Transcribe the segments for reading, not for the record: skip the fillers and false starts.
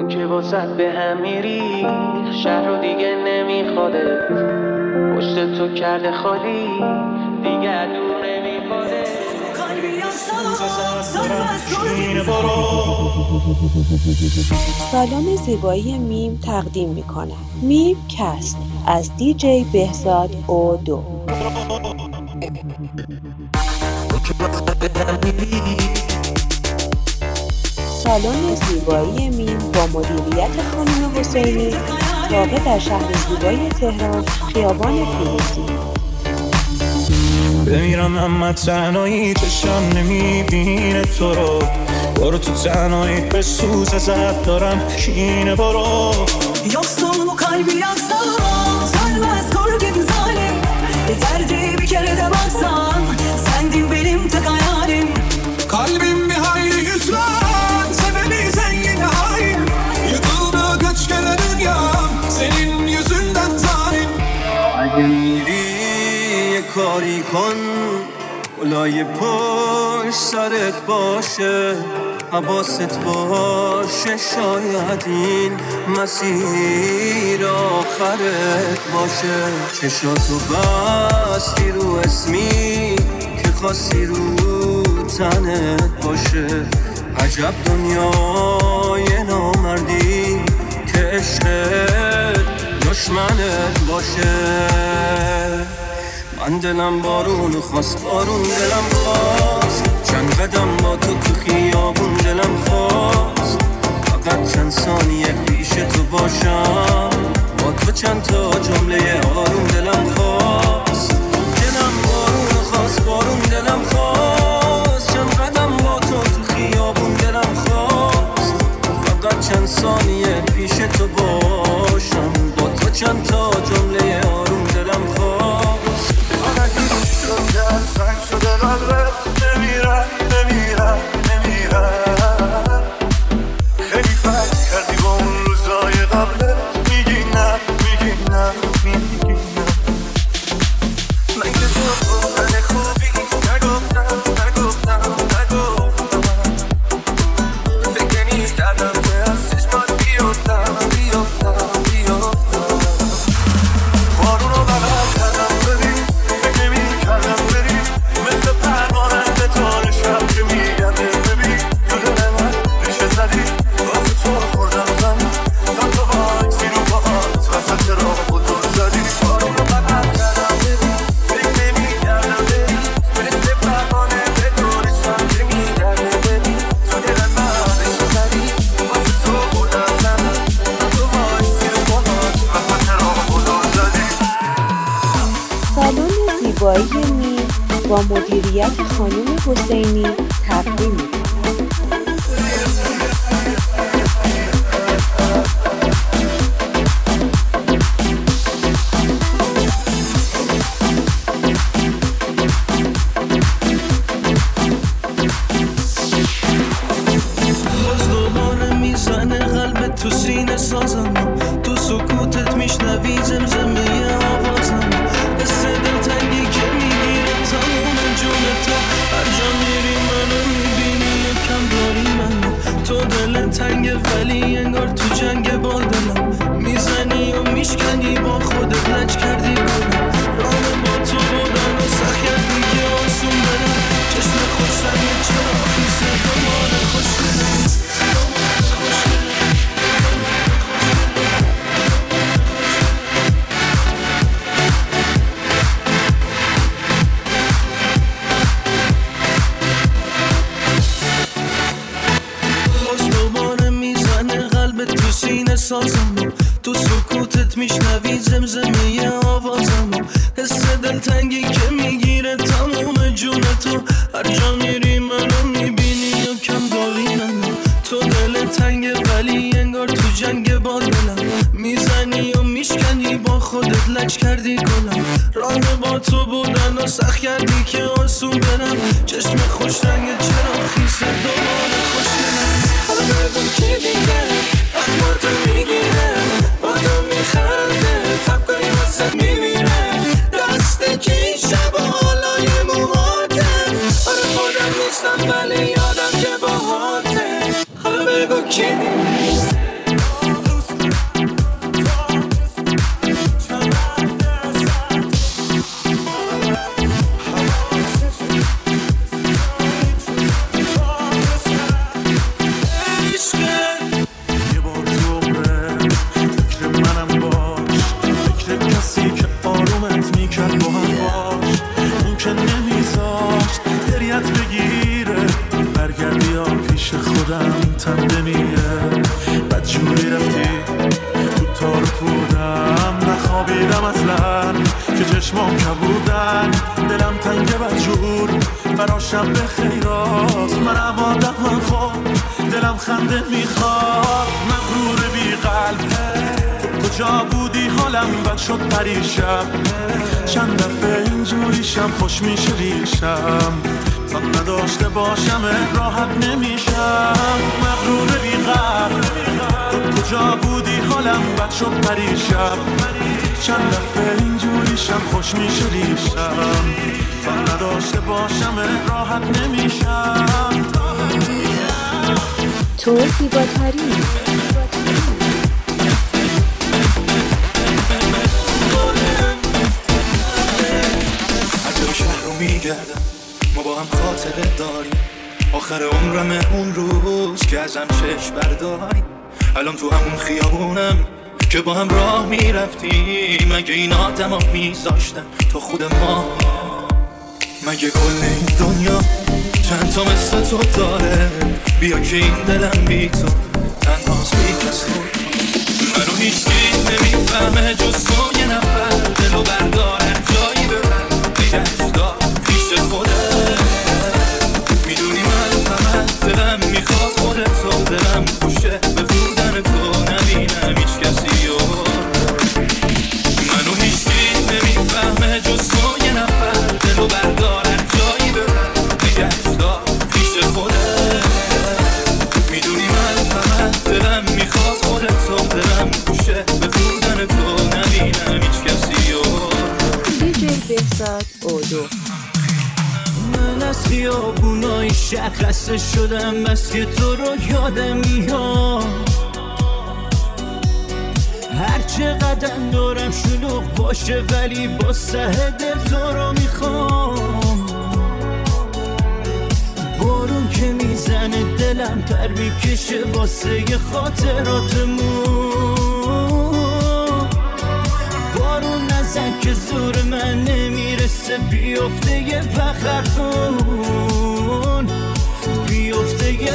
که واسط به هم میری شهر رو دیگه نمیخوادت پشت تو کرده خالی دیگه دور نمیخواده سالن زیبایی میم تقدیم میکنه میم کست از دیجی بهزاد او 2. سالن زیبایی میم با مدیریت خانم حسینی واقع در شهر زیبای تهران خیابان پیروزی. بمیرم اما تنهایی چشم نمیبینه تو رو برو تو تنهایی به سوز ازت دارم کینه برو Yoksun bu kalbi yaksan sönmez korku zalim Yeterdi bir kere de baksan sendin benim tek hayalim Kalbim bir hayli hüsran sebebi zengin hain Yıkıldı kaç kere dünyam senin yüzünden zalim اگه میری یه کاری کن اولای پشت سرت باشه حواست باشه شاید این مسیر آخرت باشه چشاتو بستی رو اسمی که خواستی رو تنت باشه عجب دنیای نامردی که عشقت دشمنت باشه من دلم بارون خواست بارون دلم خواست چند قدم با تو خیابون دلم خواست فقط چند ثانیه پیش تو باشم با تو چند تا جمله آروم دلم خواست دلم بارون خواست بارون دلم خواست چند قدم با تو خیابون دلم خواست فقط چند ثانیه پیش تو باشم با تو چند تا جمله آروم دلم خواست سنگ شده قلبت نمیرم خیلی فکر کردی با اون روزای قبلت میگی نه من که تو بودن خوبی نگفتم فکر نمی‌کردم که از چشمات بیفتم بارون رو بغل کردم ببین فکر نمی‌کردم بری مثل پروانه به تار شب که میگرده ببین تو دل من ریشه زدی واسه تو خوردم زمین تا تو وایسی رو باهات وسط راه خودت زدی بارون رو بغل کردم ببین فکر نمی‌کردم بری مثل پروانه به تار شب که میگرده ببین تو دل من ریشه زدی واسه تو خوردم زمین تا تو وایسی رو باهات وسط راه خودت زدی سالن زیبایی میم با مدیریت خانم حسینی تقدیم میکنه باز دوباره میزنه قلبت تو سینه سازم تو سکوتت میشنوی زمزمه آوازم حس دلتنگی که میگیره تمام جون تو هر جا میری منو میبینی یکم داری منو تو دل تنگه ولی انگار تو جنگ با دلم میزنی و میشکنی با خودت لج کردی کنم راه با تو بودن و سخت کردی که آسون برم چشم خوش رنگ چرا خیسه دوباره خوش سازم تو سکوتت میشنوی زمزمه آوازم حس دلتنگی که میگیره تمام جون تو هر جا میری منو میبینی و کم داری منو تو دل تنگه ولی انگار تو جنگ با دلم میزنی و میشکنی با خودت لج کردی کنم راه با تو بودن و سخت کردی که آسون برم چشم خوش رنگ چرا خیسه دوباره خوش دلم حالا بگو کی دیگه اما تو میگیره با تو میخنده تبکاری واسه میمیره دست کی شب و حالای موهاته آره خودم نیستم ولی یادم که باهاته حالا بگو کی دیگه نمیه بدجوری رفتی تو تار پودم نخوابیدم اصلا که چشمام کبودن دلم تنگ بدجور برا شب خیرات منم آدم خواب دلم خنده میخواد مغرور بی قلب کجا بودی حالم بد شد پریشب چند دفعه اینجوریشم خوش میشه ریشم تا نداشته باشم راحت نمیشم مغرور بی قلب کجا بودی حالم بد شد پریشب چند دفعه اینجوریشم خوش میشه ریشم تا نداشته باشم راحت نمیشم تو زیباتری میگردم ما با هم خاطره داریم آخر عمرم اون روز که ازم چشم برداری الان تو همون خیابونم که با هم راه میرفتیم مگه این آدم ها میذاشتن تا خود ما مگه کل این دنیا چند تا مثل تو داره بیا که این دلم بی تو تنهاست بی کس خود منو هیچکی نمیفهمه جز تو یه نفر دلو برداره جایی ببر بگشتا پیش خوده میدونی من فقط دلم میخواد خودتو دلم خوشه به بودن تو نبینم هیچ کسی و منو هیچکی نمیفهمه جز تو یه نفر دلو برداره جایی ببر بگشتا پیش خوده میدونی من فقط دلم میخواد خودتو دلم خوشه به بودن تو نبینم هیچ کسی و دیجی بهزاد اودو من از خیابونای شهر خسته شدم بس که تو رو یادم میاد هر چقدر دارم شلوغ باشه ولی با سه دل تو رو میخوام بارون که میزنه دلم پر میکشه واسه خاطراتمون بارون نزن که زور من نمیرسه بیفته یه بخرتون بیفته یه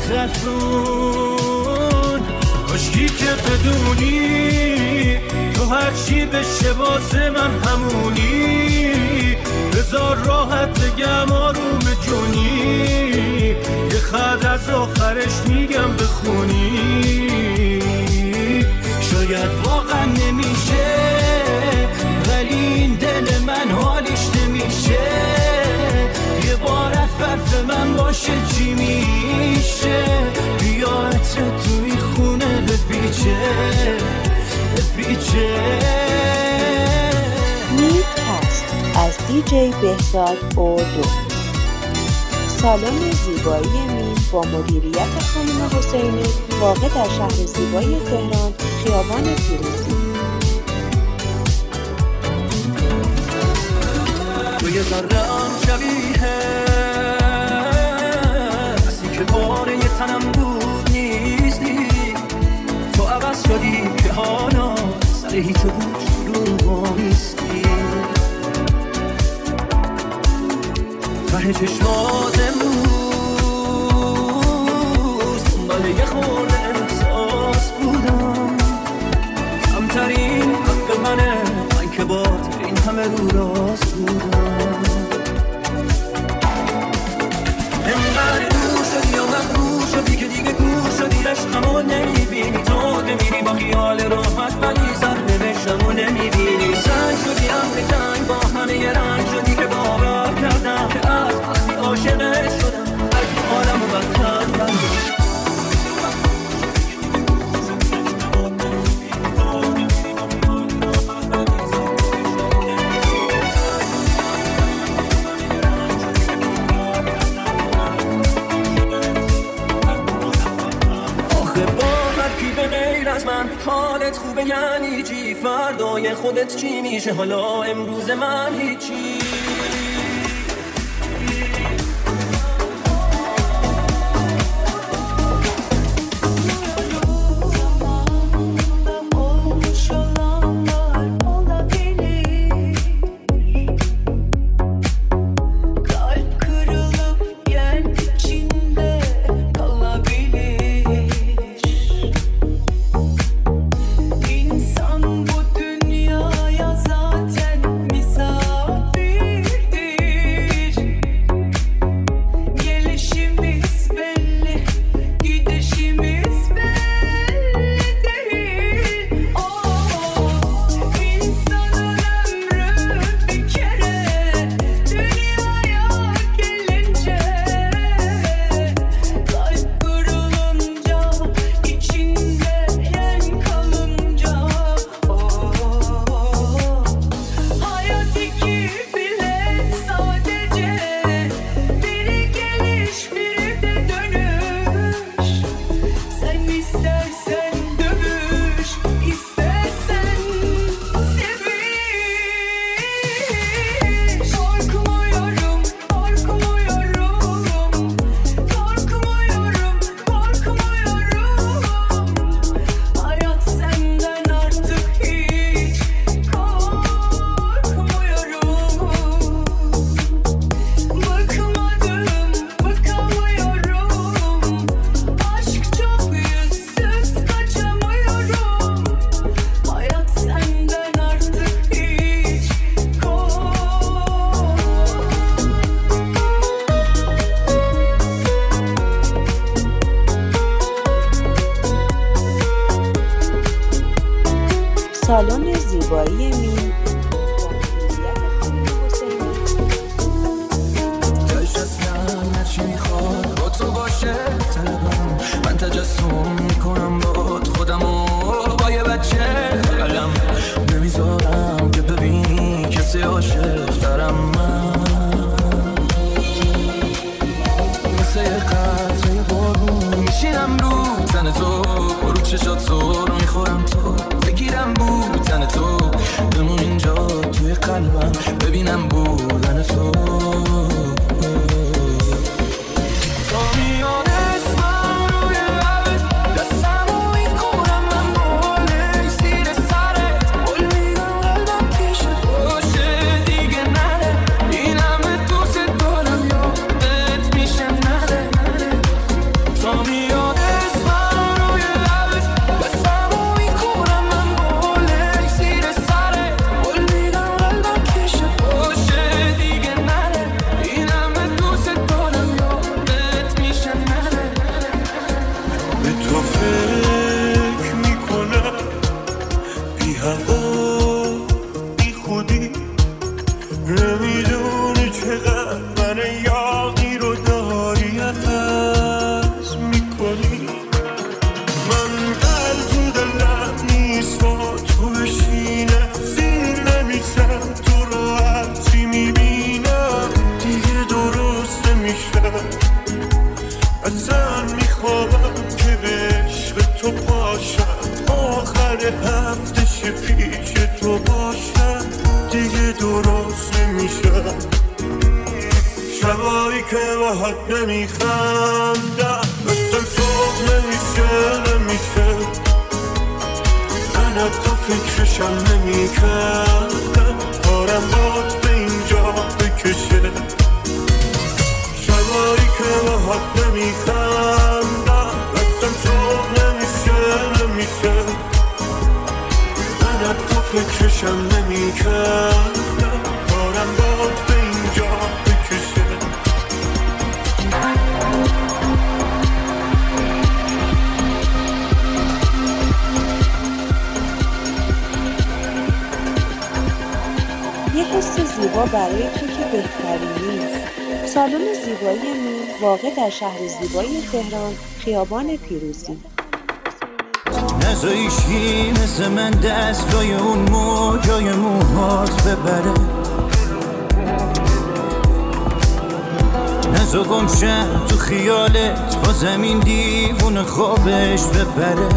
بخرتون کاشکی که بدونی تو هرچی بشه واسه من همونی بذار راحت بگم آروم جونی یه خط از آخرش میگم بخونی شاید واقعا نمیشه ولی این دل من حالیش نمیشه یه بار فرف من باشه چی میشه بیا عطر توی خونه بپیچه بپیچه میت هست از دیجی بهزاد اودو سالن زیبایی میم با مدیریت خانم حسینی واقع در شهر زیبای تهران خیابان پیروزی تو یه ذره‌ام شبیه کسی که باره یه تنم بود نیستی تو عوض شدی که حالا سر هیچ و گوش رو بایستی ته چشمات امروز دنبال یه خورده احساس بودم کمترین حق منه من که با این همه رو راست بودم انقدر دور شدی یا مغرور شدی که دیگه گور شدی عشقمو نمیبینی تو بمیری با خیال راحت ولی سرنوشتمو نمیبینی سنگ شدی امر جنگ با همه یه رنگ شدی که باور کردم که از وقتی عاشقت شدم اگه حالمو بدتر بردم حالت خوبه یعنی چی فردای خودت چی میشه حالا امروز من هیچی Kalp kırılıp yer içinde kalabilir سالن زیبایی مین هرچی میخواد با تو باشه طلبم من تجسم میکنم باد خودمو با یه بچه قلم نمیذارم که ببینی کسی عاشق دارم من مثل یه قطره بارون میشینم رو تن تو رو چشات تو رو میخورم تو بگیرم بودن تو بمون اینجا توی قلبم ببینم بودن تو برای تو که بهترین نیست. سالن زیبایی مین واقع در شهر زیبای تهران، خیابان پیروزی. نزایشی مثل من دست روی اون موجای موهات ببره، نزا گمشم تو خیالت با زمین دیوون خوابش ببره.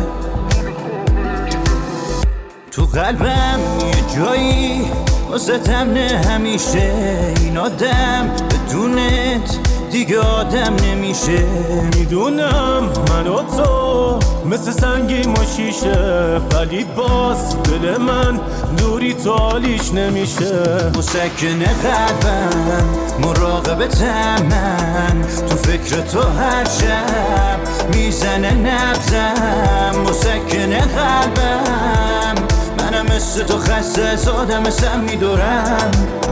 تو قلبم یه جایی واسطم نه همیشه، این آدم بدونت دیگه آدم نمیشه. میدونم من و تو مثل سنگیم و شیشه، ولی باز دل من دوری تو حالیش نمیشه. مسکن قلبم مراقبتم من، تو فکر تو هر شب میزنه نبزم. مسکن قلبم منم مثل تو خسته از آدم سم میدورم.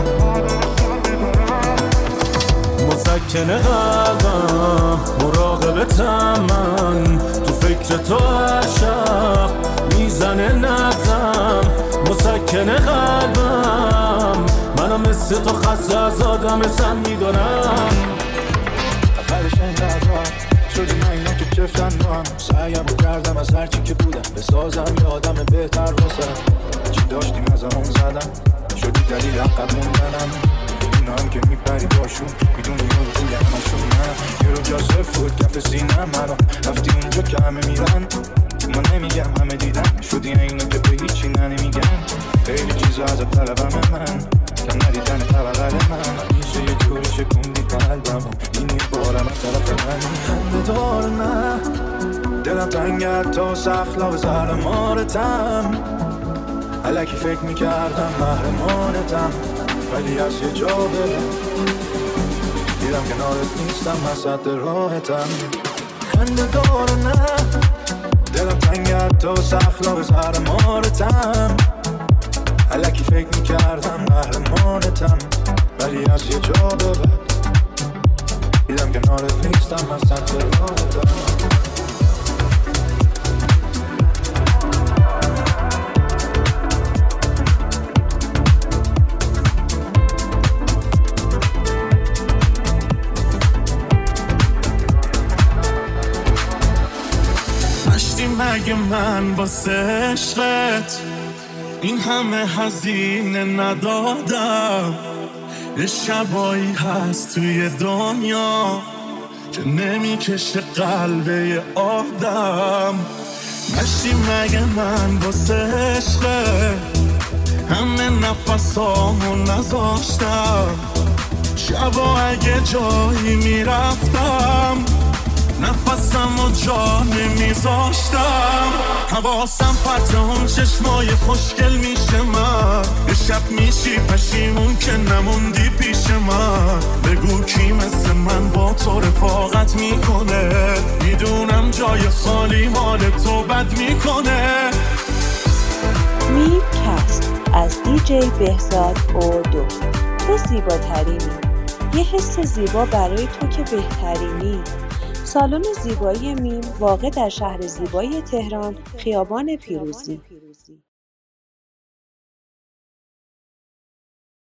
مسکن قلبم مراقبتم من، تو فکر تو هر شب میزنه نبزم. مسکن قلبم منم مثل تو خسته از آدم سم میدورم. آخرش اینقدر شدی من اینا که چفتن با هم، سعیم رو کردم از هرچی که بودم بسازم یه آدم بهتر واسه. چی داشتیم از همون زدم شدی دلیل عقب موندنم. اونا هم که میپری باشون میدونی اون رویم مشون من یه رو جا سفت کف سینم منو رفتی اونجا که همه میرن. من نمیگم همه دیدن شدی اینا که به هیچی نمیگن. خیلی چیزا از طلبم من که ندیدن طبقل من. میشه یه جوری شکوندی قلبم اینی بارم از طرف من. خنده دار نه دلم تنگت تا سخلا زهر مارتم. الکی فکر میکردم محرمانتم، ولی از یه جا برم دیدم کنارت نیستم، مسد راحتم. خنده دار نه دلم تنگت تا سخلا زهر مارتم. الکی فکر میکردم محرمانتم، ولی از یه جا برم دیدم کنارت نیستم، مسد راحتم. نشتی مگه من واسه عشقت این همه هزینه ندادم؟ یه شبایی هست توی دنیا که نمیکشه قلبه یه آدم. نشتی مگه من واسه عشقت همه نفسامو نذاشتم؟ شبا اگه جایی میرفتم نفسم و جا نمیذاشتم. حواسم پرت اون چشمای خوشگل میشه من، یه شب میشی پشیمون که نموندی پیش من. بگو کی مثل من با تو رفاقت میکنه، میدونم جای خالی مال تو بد میکنه. میرکست از دیجی بهزاد اردو. تو زیباترینی، یه حس زیبا برای تو که بهترینی. سالن زیبایی میم واقع در شهر زیبای تهران، خیابان پیروزی.